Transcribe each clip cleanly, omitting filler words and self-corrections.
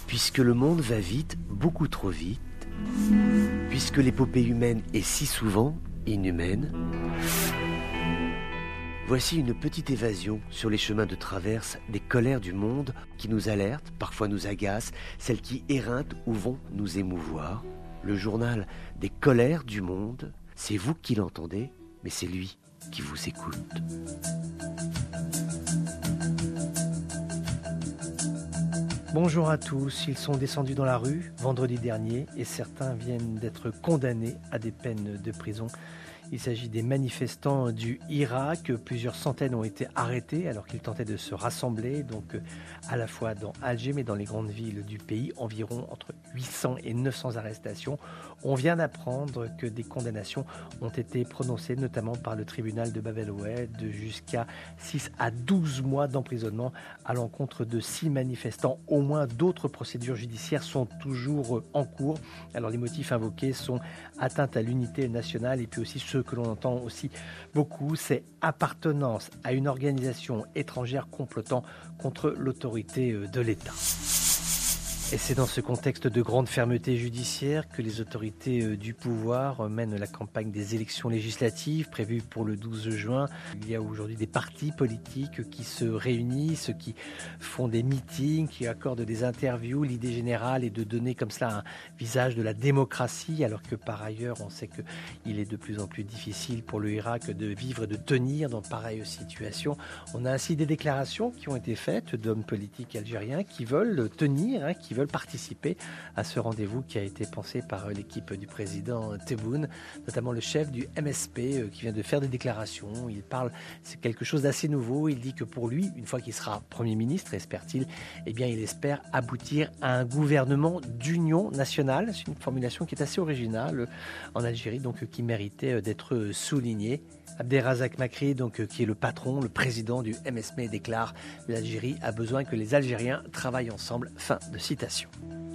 Puisque le monde va vite, beaucoup trop vite, puisque l'épopée humaine est si souvent inhumaine, voici une petite évasion sur les chemins de traverse des colères du monde qui nous alertent, parfois nous agacent, celles qui éreintent ou vont nous émouvoir. Le journal des colères du monde, c'est vous qui l'entendez, mais c'est lui qui vous écoute. Bonjour à tous, ils sont descendus dans la rue vendredi dernier et certains viennent d'être condamnés à des peines de prison. Il s'agit des manifestants du Irak. Plusieurs centaines ont été arrêtés alors qu'ils tentaient de se rassembler, donc à la fois dans Alger mais dans les grandes villes du pays, environ entre 800 et 900 arrestations. On vient d'apprendre que des condamnations ont été prononcées, notamment par le tribunal de Bab el-Oued, de jusqu'à 6 à 12 mois d'emprisonnement à l'encontre de 6 manifestants. Au moins d'autres procédures judiciaires sont toujours en cours. Alors les motifs invoqués sont atteinte à l'unité nationale et puis aussi ceux que l'on entend aussi beaucoup, c'est appartenance à une organisation étrangère complotant contre l'autorité de l'État. Et c'est dans ce contexte de grande fermeté judiciaire que les autorités du pouvoir mènent la campagne des élections législatives prévues pour le 12 juin. Il y a aujourd'hui des partis politiques qui se réunissent, qui font des meetings, qui accordent des interviews. L'idée générale est de donner comme cela un visage de la démocratie, alors que par ailleurs on sait qu'il est de plus en plus difficile pour le Irak de vivre et de tenir dans pareille situation. On a ainsi des déclarations qui ont été faites d'hommes politiques algériens qui veulent tenir, qui veulent participer à ce rendez-vous qui a été pensé par l'équipe du président Tebboune, notamment le chef du MSP qui vient de faire des déclarations. Il parle, c'est quelque chose d'assez nouveau. Il dit que pour lui, une fois qu'il sera Premier ministre, espère-t-il, eh bien, il espère aboutir à un gouvernement d'union nationale. C'est une formulation qui est assez originale en Algérie, donc qui méritait d'être soulignée. Abderrazak Makri, donc, qui est le patron, le président du MSP, déclare « L'Algérie a besoin que les Algériens travaillent ensemble ». Fin de citation.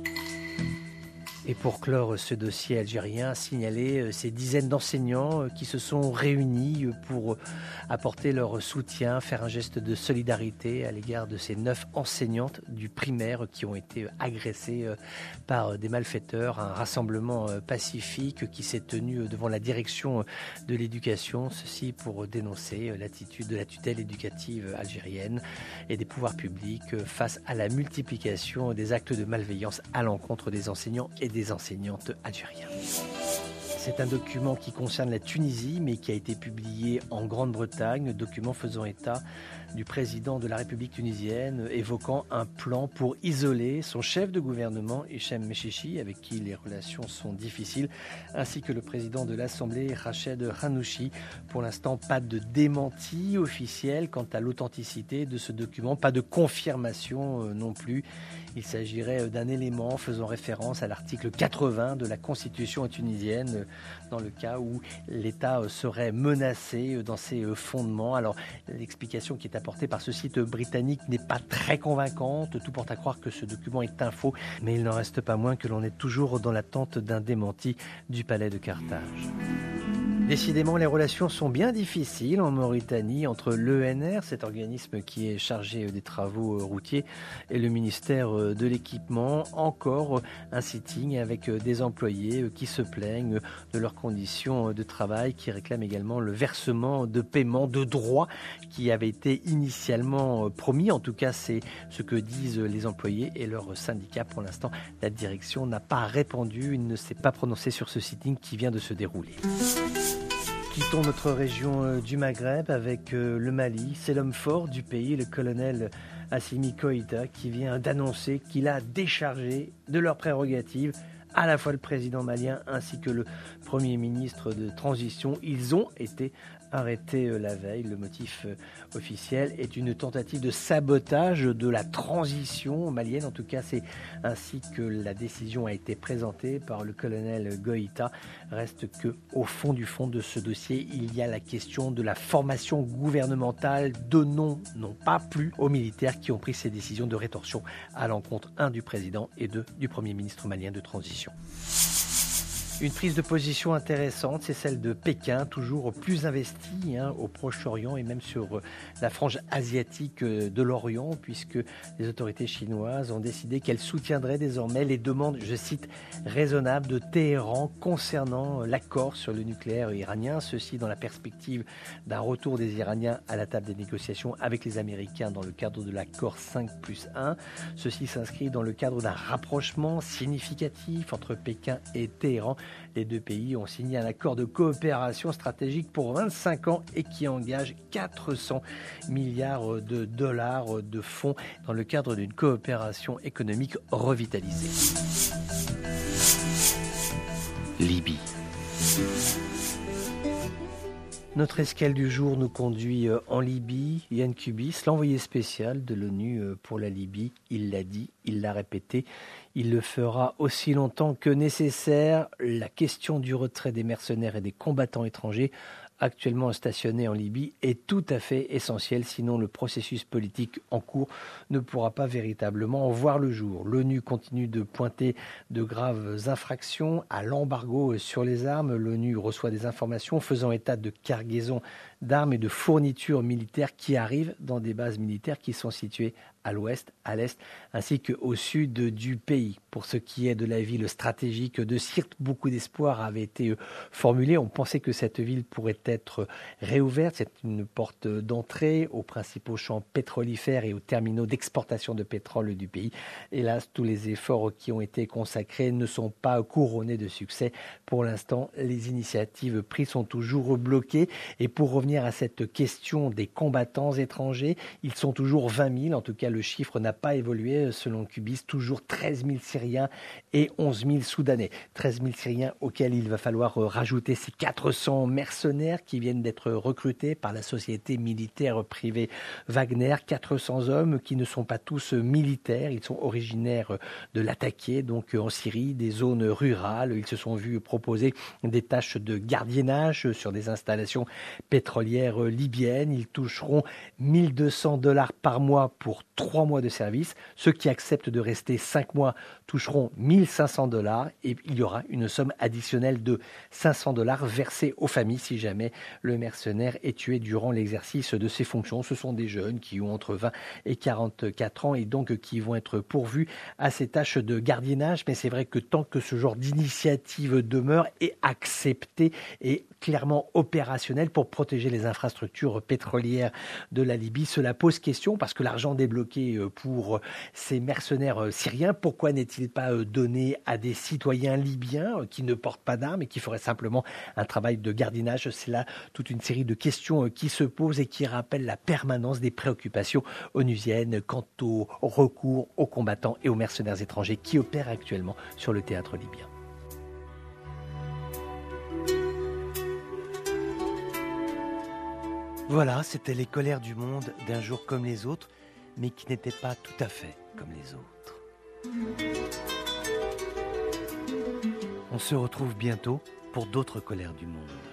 Et pour clore ce dossier algérien, signaler ces dizaines d'enseignants qui se sont réunis pour apporter leur soutien, faire un geste de solidarité à l'égard de ces 9 enseignantes du primaire qui ont été agressées par des malfaiteurs. Un rassemblement pacifique qui s'est tenu devant la direction de l'éducation, ceci pour dénoncer l'attitude de la tutelle éducative algérienne et des pouvoirs publics face à la multiplication des actes de malveillance à l'encontre des enseignants et des enseignantes algériennes. C'est un document qui concerne la Tunisie, mais qui a été publié en Grande-Bretagne, document faisant état du président de la République tunisienne, évoquant un plan pour isoler son chef de gouvernement, Hichem Mechichi, avec qui les relations sont difficiles, ainsi que le président de l'Assemblée, Rached Ghannouchi. Pour l'instant, pas de démenti officiel quant à l'authenticité de ce document, pas de confirmation non plus. Il s'agirait d'un élément faisant référence à l'article 80 de la Constitution tunisienne, dans le cas où l'État serait menacé dans ses fondements. Alors, l'explication qui est apportée par ce site britannique n'est pas très convaincante. Tout porte à croire que ce document est un faux, mais il n'en reste pas moins que l'on est toujours dans l'attente d'un démenti du palais de Carthage. Décidément, les relations sont bien difficiles en Mauritanie entre l'ENR, cet organisme qui est chargé des travaux routiers, et le ministère de l'Équipement. Encore un sitting avec des employés qui se plaignent de leurs conditions de travail, qui réclament également le versement de paiements de droits qui avait été initialement promis. En tout cas, c'est ce que disent les employés et leurs syndicats. Pour l'instant, la direction n'a pas répondu, il ne s'est pas prononcé sur ce sitting qui vient de se dérouler. Quittons notre région du Maghreb avec le Mali. C'est l'homme fort du pays, le colonel Assimi Goïta, qui vient d'annoncer qu'il a déchargé de leurs prérogatives à la fois le président malien ainsi que le premier ministre de transition. Ils ont été arrêtés la veille. Le motif officiel est une tentative de sabotage de la transition malienne. En tout cas, c'est ainsi que la décision a été présentée par le colonel Goïta. Reste que, au fond du fond de ce dossier, il y a la question de la formation gouvernementale. Deux noms n'ont pas plu aux militaires qui ont pris ces décisions de rétorsion à l'encontre, un, du président et deux, du premier ministre malien de transition. Une prise de position intéressante, c'est celle de Pékin, toujours plus investi au Proche-Orient et même sur la frange asiatique de l'Orient, puisque les autorités chinoises ont décidé qu'elles soutiendraient désormais les demandes, je cite, raisonnables de Téhéran concernant l'accord sur le nucléaire iranien, ceci dans la perspective d'un retour des Iraniens à la table des négociations avec les Américains dans le cadre de l'accord 5+1. Ceci s'inscrit dans le cadre d'un rapprochement significatif entre Pékin et Téhéran. Les deux pays ont signé un accord de coopération stratégique pour 25 ans et qui engage 400 milliards de dollars de fonds dans le cadre d'une coopération économique revitalisée. Libye. Notre escale du jour nous conduit en Libye. Yann Kubis, l'envoyé spécial de l'ONU pour la Libye, il l'a dit, il l'a répété, il le fera aussi longtemps que nécessaire. La question du retrait des mercenaires et des combattants étrangers actuellement stationnés en Libye est tout à fait essentielle, sinon le processus politique en cours ne pourra pas véritablement voir le jour. L'ONU continue de pointer de graves infractions à l'embargo sur les armes. L'ONU reçoit des informations faisant état de cargaisons d'armes et de fournitures militaires qui arrivent dans des bases militaires qui sont situées à l'ouest, à l'est, ainsi qu'au sud du pays. Pour ce qui est de la ville stratégique de Sirte, beaucoup d'espoir avait été formulé. On pensait que cette ville pourrait être réouverte. C'est une porte d'entrée aux principaux champs pétrolifères et aux terminaux d'exportation de pétrole du pays. Hélas, tous les efforts qui ont été consacrés ne sont pas couronnés de succès. Pour l'instant, les initiatives prises sont toujours bloquées. Et pour revenir à cette question des combattants étrangers, ils sont toujours 20 000. En tout cas, le chiffre n'a pas évolué selon Kubis. Toujours 13 000 Syriens et 11 000 Soudanais. 13 000 Syriens auxquels il va falloir rajouter ces 400 mercenaires qui viennent d'être recrutés par la société militaire privée Wagner. 400 hommes qui ne sont pas tous militaires. Ils sont originaires de l'Attaqué, donc en Syrie, des zones rurales. Ils se sont vus proposer des tâches de gardiennage sur des installations pétrolières libyennes. Ils toucheront 1 200 $ par mois pour 3 mois de service. Ceux qui acceptent de rester 5 mois toucheront 1 500 $ et il y aura une somme additionnelle de 500 $ versée aux familles si jamais le mercenaire est tué durant l'exercice de ses fonctions. Ce sont des jeunes qui ont entre 20 et 44 ans et donc qui vont être pourvus à ces tâches de gardiennage. Mais c'est vrai que tant que ce genre d'initiative demeure et acceptée et clairement opérationnelle pour protéger les infrastructures pétrolières de la Libye, cela pose question parce que l'argent débloqué pour ces mercenaires syriens, pourquoi n'est-il pas donné à des citoyens libyens qui ne portent pas d'armes et qui feraient simplement un travail de gardiennage? C'est là toute une série de questions qui se posent et qui rappellent la permanence des préoccupations onusiennes quant au recours aux combattants et aux mercenaires étrangers qui opèrent actuellement sur le théâtre libyen. Voilà, c'était les colères du monde d'un jour comme les autres, mais qui n'étaient pas tout à fait comme les autres. On se retrouve bientôt pour d'autres colères du monde.